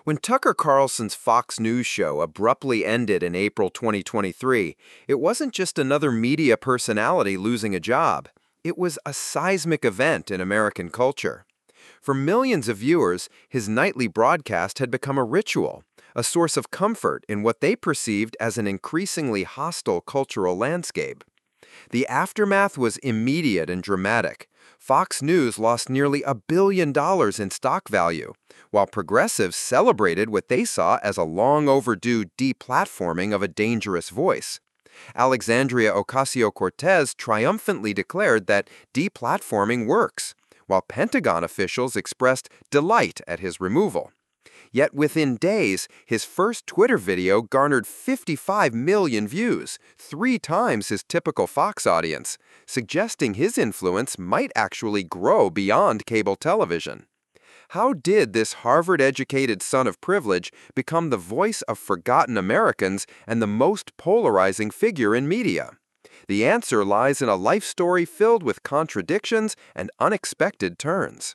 When Tucker Carlson's Fox News show abruptly ended in April 2023, it wasn't just another media personality losing a job. It was a seismic event in American culture. For millions of viewers, his nightly broadcast had become a ritual, a source of comfort in what they perceived as an increasingly hostile cultural landscape. The aftermath was immediate and dramatic. Fox News lost nearly $1 billion in stock value, while progressives celebrated what they saw as a long overdue deplatforming of a dangerous voice. Alexandria Ocasio-Cortez triumphantly declared that deplatforming works, while Pentagon officials expressed delight at his removal. Yet within days, his first Twitter video garnered 55 million views, 3 times his typical Fox audience, suggesting his influence might actually grow beyond cable television. How did this Harvard-educated son of privilege become the voice of forgotten Americans and the most polarizing figure in media? The answer lies in a life story filled with contradictions and unexpected turns.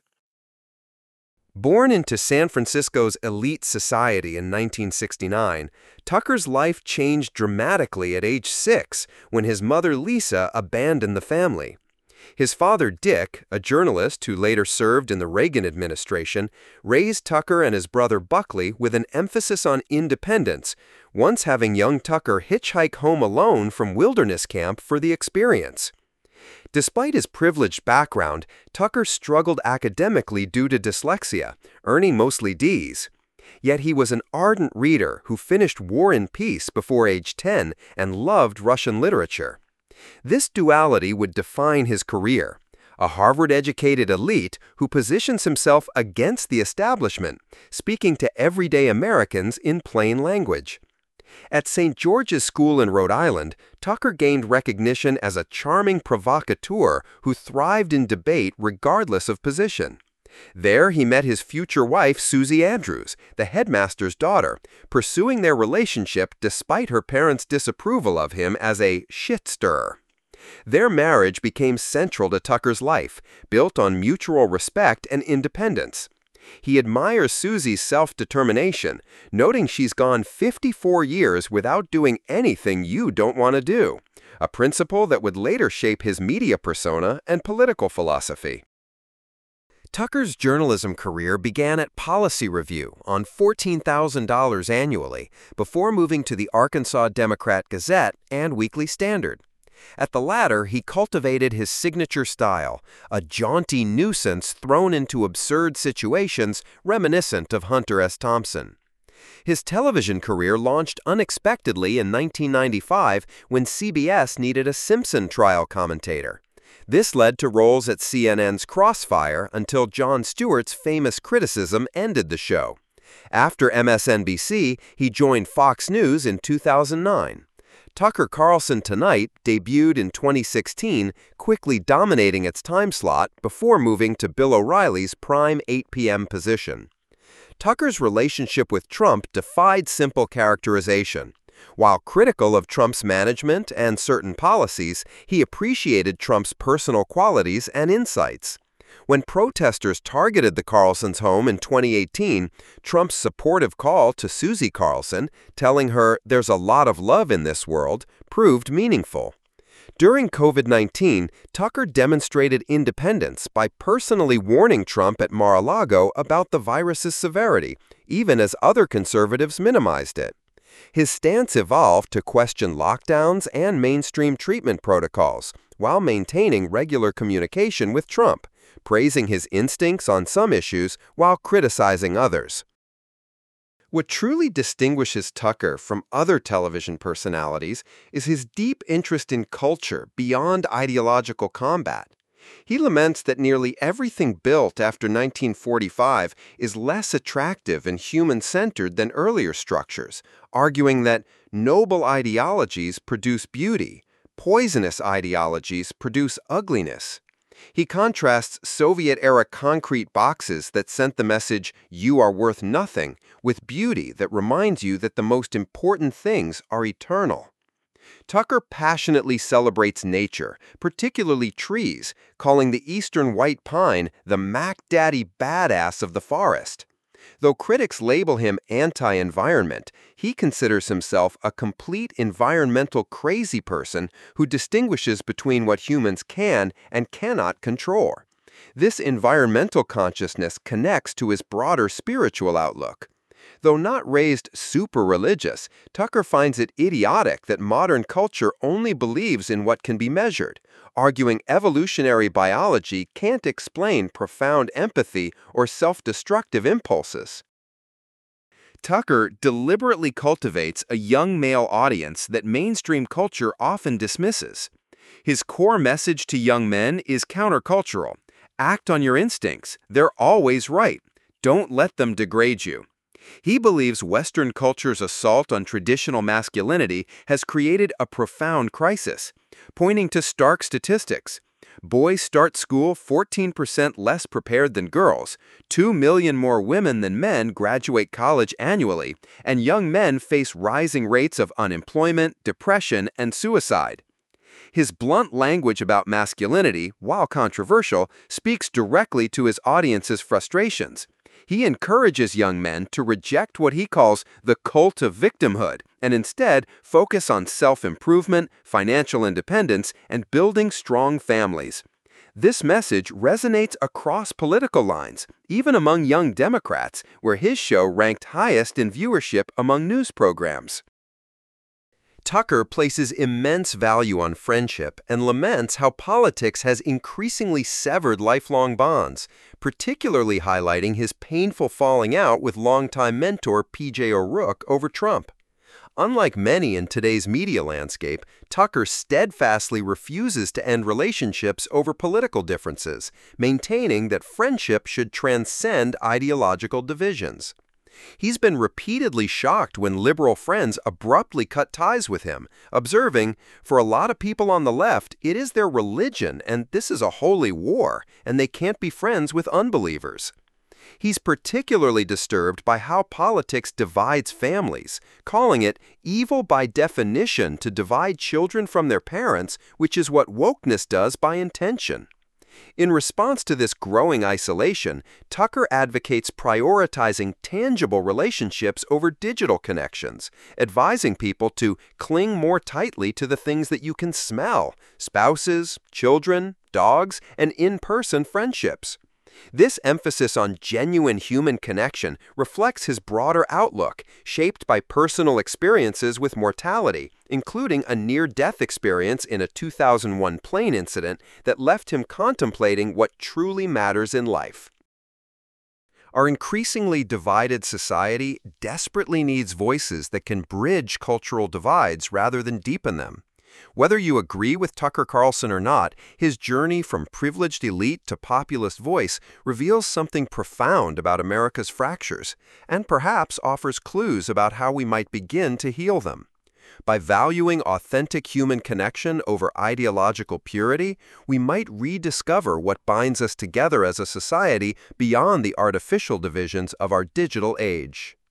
Born into San Francisco's elite society in 1969, Tucker's life changed dramatically at age 6 when his mother Lisa abandoned the family. His father Dick, a journalist who later served in the Reagan administration, raised Tucker and his brother Buckley with an emphasis on independence, once having young Tucker hitchhike home alone from wilderness camp for the experience. Despite his privileged background, Tucker struggled academically due to dyslexia, earning mostly Ds. Yet he was an ardent reader who finished War and Peace before age 10 and loved Russian literature. This duality would define his career, a Harvard-educated elite who positions himself against the establishment, speaking to everyday Americans in plain language. At St. George's School in Rhode Island, Tucker gained recognition as a charming provocateur who thrived in debate regardless of position. There he met his future wife, Susie Andrews, the headmaster's daughter, pursuing their relationship despite her parents' disapproval of him as a shit-stirrer. Their marriage became central to Tucker's life, built on mutual respect and independence. He admires Susie's self-determination, noting she's gone 54 years without doing anything you don't want to do, a principle that would later shape his media persona and political philosophy. Tucker's journalism career began at Policy Review on $14,000 annually before moving to the Arkansas Democrat-Gazette and Weekly Standard. At the latter, he cultivated his signature style, a jaunty nuisance thrown into absurd situations reminiscent of Hunter S. Thompson. His television career launched unexpectedly in 1995 when CBS needed a Simpson trial commentator. This led to roles at CNN's Crossfire until Jon Stewart's famous criticism ended the show. After MSNBC, he joined Fox News in 2009. Tucker Carlson Tonight debuted in 2016, quickly dominating its time slot before moving to Bill O'Reilly's prime 8 p.m. position. Tucker's relationship with Trump defied simple characterization. While critical of Trump's management and certain policies, he appreciated Trump's personal qualities and insights. When protesters targeted the Carlsons' home in 2018, Trump's supportive call to Susie Carlson, telling her there's a lot of love in this world, proved meaningful. During COVID-19, Tucker demonstrated independence by personally warning Trump at Mar-a-Lago about the virus's severity, even as other conservatives minimized it. His stance evolved to question lockdowns and mainstream treatment protocols, while maintaining regular communication with Trump, praising his instincts on some issues while criticizing others. What truly distinguishes Tucker from other television personalities is his deep interest in culture beyond ideological combat. He laments that nearly everything built after 1945 is less attractive and human-centered than earlier structures, arguing that noble ideologies produce beauty, poisonous ideologies produce ugliness. He contrasts Soviet-era concrete boxes that sent the message, "You are worth nothing," with beauty that reminds you that the most important things are eternal. Tucker passionately celebrates nature, particularly trees, calling the eastern white pine the Mac Daddy badass of the forest. Though critics label him anti-environment, he considers himself a complete environmental crazy person who distinguishes between what humans can and cannot control. This environmental consciousness connects to his broader spiritual outlook. Though not raised super religious, Tucker finds it idiotic that modern culture only believes in what can be measured, arguing evolutionary biology can't explain profound empathy or self-destructive impulses. Tucker deliberately cultivates a young male audience that mainstream culture often dismisses. His core message to young men is countercultural. Act on your instincts. They're always right. Don't let them degrade you. He believes Western culture's assault on traditional masculinity has created a profound crisis, pointing to stark statistics. Boys start school 14% less prepared than girls, 2 million more women than men graduate college annually, and young men face rising rates of unemployment, depression, and suicide. His blunt language about masculinity, while controversial, speaks directly to his audience's frustrations. He encourages young men to reject what he calls the cult of victimhood and instead focus on self-improvement, financial independence, and building strong families. This message resonates across political lines, even among young Democrats, where his show ranked highest in viewership among news programs. Tucker places immense value on friendship and laments how politics has increasingly severed lifelong bonds, particularly highlighting his painful falling out with longtime mentor P.J. O'Rourke over Trump. Unlike many in today's media landscape, Tucker steadfastly refuses to end relationships over political differences, maintaining that friendship should transcend ideological divisions. He's been repeatedly shocked when liberal friends abruptly cut ties with him, observing, for a lot of people on the left, it is their religion and this is a holy war, and they can't be friends with unbelievers. He's particularly disturbed by how politics divides families, calling it evil by definition to divide children from their parents, which is what wokeness does by intention. In response to this growing isolation, Tucker advocates prioritizing tangible relationships over digital connections, advising people to cling more tightly to the things that you can smell: spouses, children, dogs, and in-person friendships. This emphasis on genuine human connection reflects his broader outlook, shaped by personal experiences with mortality, including a near-death experience in a 2001 plane incident that left him contemplating what truly matters in life. Our increasingly divided society desperately needs voices that can bridge cultural divides rather than deepen them. Whether you agree with Tucker Carlson or not, his journey from privileged elite to populist voice reveals something profound about America's fractures, and perhaps offers clues about how we might begin to heal them. By valuing authentic human connection over ideological purity, we might rediscover what binds us together as a society beyond the artificial divisions of our digital age.